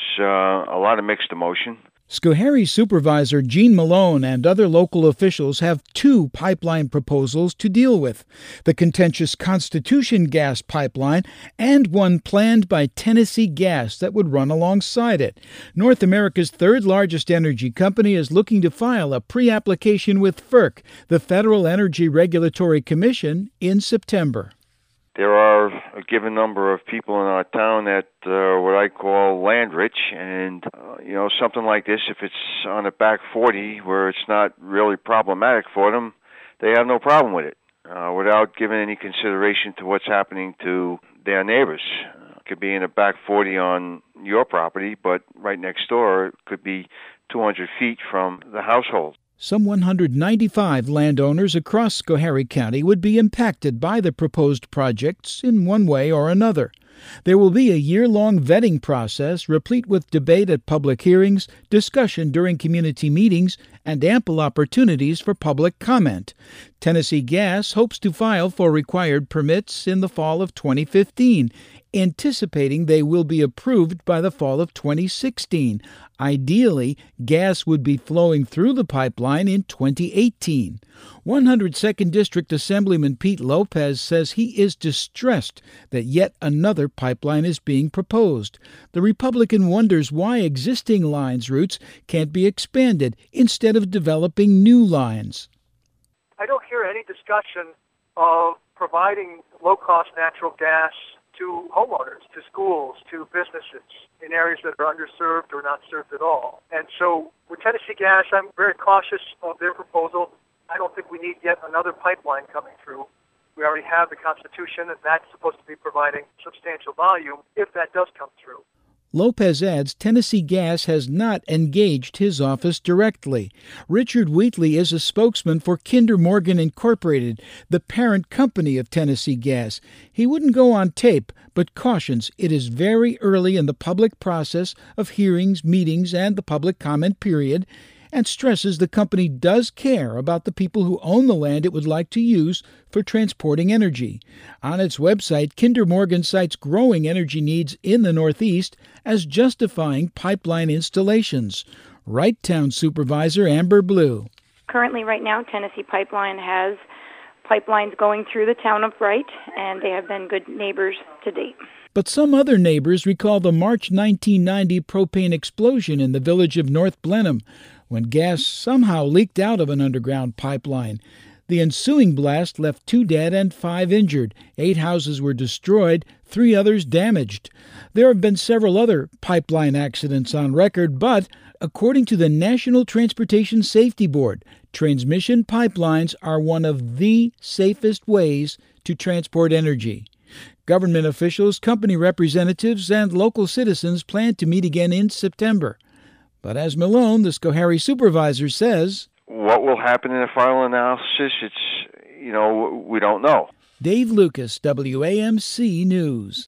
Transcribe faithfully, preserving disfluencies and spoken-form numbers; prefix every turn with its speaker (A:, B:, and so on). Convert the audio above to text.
A: was uh, a lot of mixed emotion.
B: Schoharie Supervisor Gene Malone and other local officials have two pipeline proposals to deal with: the contentious Constitution Gas pipeline and one planned by Tennessee Gas that would run alongside it. North America's third largest energy company is looking to file a pre-application with F E R C, the Federal Energy Regulatory Commission, in September.
A: There are a given number of people in our town that are what I call land rich, and uh, you know, something like this, if it's on a back forty where it's not really problematic for them, they have no problem with it, uh, without giving any consideration to what's happening to their neighbors. Uh, it could be in a back forty on your property, but right next door it could be two hundred feet from the household.
B: Some one hundred ninety-five landowners across Schoharie County would be impacted by the proposed projects in one way or another. There will be a year-long vetting process replete with debate at public hearings, discussion during community meetings, and ample opportunities for public comment. Tennessee Gas hopes to file for required permits in the fall of twenty fifteen, anticipating they will be approved by the fall of twenty sixteen. Ideally, gas would be flowing through the pipeline in twenty eighteen. one hundred second District Assemblyman Pete Lopez says he is distressed that yet another pipeline is being proposed. The Republican wonders why existing lines routes can't be expanded instead of developing new lines.
C: I don't hear any discussion of providing low-cost natural gas to homeowners, to schools, to businesses in areas that are underserved or not served at all. And so with Tennessee Gas, I'm very cautious of their proposal. I don't think we need yet another pipeline coming through. We already have the Constitution, and that's supposed to be providing substantial volume if that does come through.
B: Lopez adds Tennessee Gas has not engaged his office directly. Richard Wheatley is a spokesman for Kinder Morgan Incorporated, the parent company of Tennessee Gas. He wouldn't go on tape, but cautions it is very early in the public process of hearings, meetings, and the public comment period, and stresses the company does care about the people who own the land it would like to use for transporting energy. On its website, Kinder Morgan cites growing energy needs in the Northeast as justifying pipeline installations. Wright Town Supervisor Amber Blue.
D: Currently, right now, Tennessee Pipeline has pipelines going through the town of Wright, and they have been good neighbors to date.
B: But some other neighbors recall the March nineteen ninety propane explosion in the village of North Blenheim, when gas somehow leaked out of an underground pipeline. The ensuing blast left two dead and five injured. Eight houses were destroyed, three others damaged. There have been several other pipeline accidents on record, but according to the National Transportation Safety Board, transmission pipelines are one of the safest ways to transport energy. Government officials, company representatives, and local citizens plan to meet again in September. But as Malone, the Schoharie supervisor, says,
A: what will happen in the final analysis, it's, you know, we don't know.
B: Dave Lucas, W A M C News.